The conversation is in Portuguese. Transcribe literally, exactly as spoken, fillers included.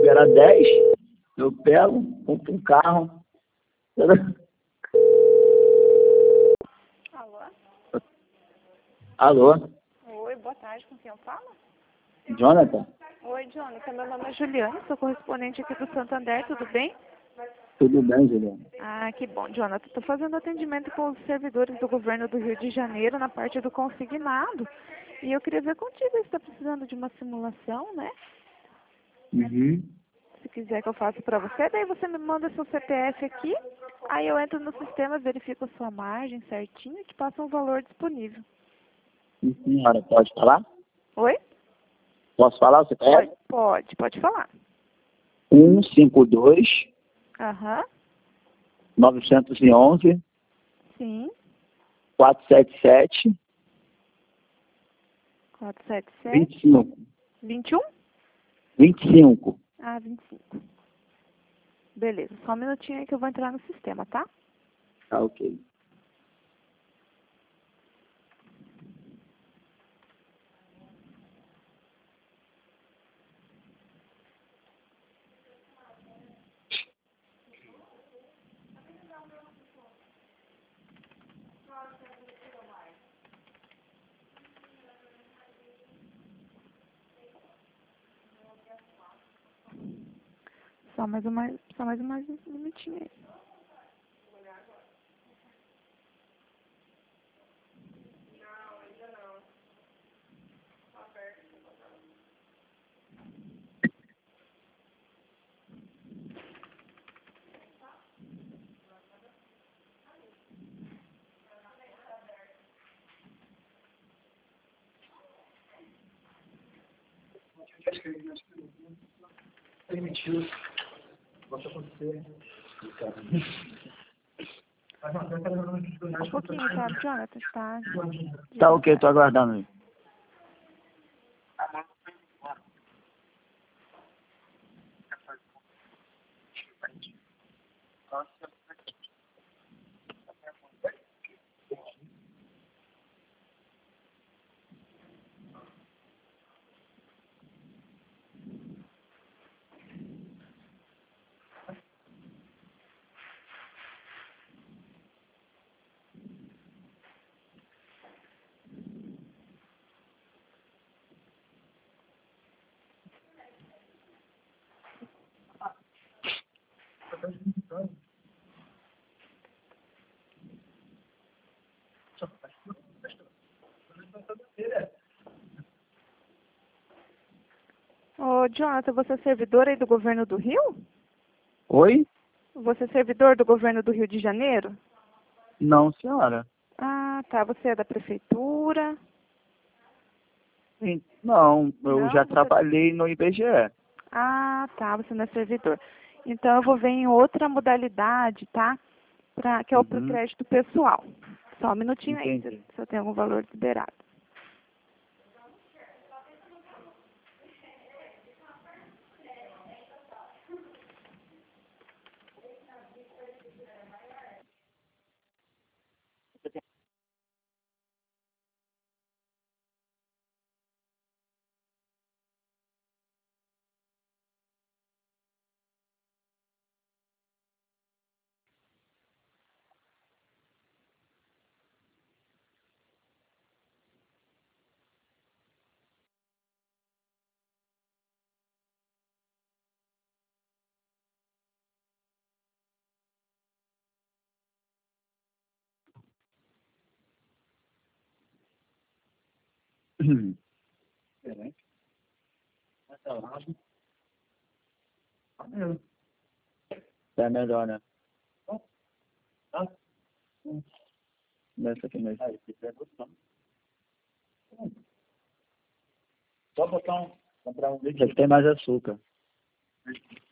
liberar dez, eu pego, compro um carro. Alô? Alô? Oi, boa tarde, com quem eu falo? Jonathan? Oi, Jonathan, meu nome é Juliana, sou correspondente aqui do Santander, tudo bem? Tudo bem, Juliana? Ah, que bom, Jonathan. Estou fazendo atendimento com os servidores do governo do Rio de Janeiro na parte do consignado. E eu queria ver contigo se está precisando de uma simulação, né? Uhum. Se quiser que eu faça para você, daí você me manda seu C P F aqui, aí eu entro no sistema, verifico a sua margem certinho e te passo um valor disponível. Sim, senhora, pode falar? Oi? Posso falar o C P F? Pode, pode, pode falar. um cinco dois, Aham, nove um um, sim. quatro sete sete, quatro sete vinte sete, e cinco. vinte e um? vinte e cinco. Ah, vinte e cinco. Beleza, só um minutinho aí que eu vou entrar no sistema, tá? Tá ok. Só mais uma, só mais uma minutinho aí. Permitiu. Pode acontecer. Um pouquinho, tá, Jonathan? Tá. Tá ok, tô aguardando aí. Ô, Jonathan, você é servidor aí do governo do Rio? Oi? Você é servidor do governo do Rio de Janeiro? Não, senhora. Ah, tá. Você é da prefeitura? Sim, não, eu Não, já você... trabalhei no I B G E. Ah, tá. Você não é servidor. Então, eu vou ver em outra modalidade, tá? Pra, que é o pro Uhum. crédito pessoal. Só um minutinho aí, se, Entendi. se eu tenho algum valor liberado. Peraí. Tá melhor, né? Nessa aqui mesmo. Só botar um. Comprar um. Já tem mais açúcar.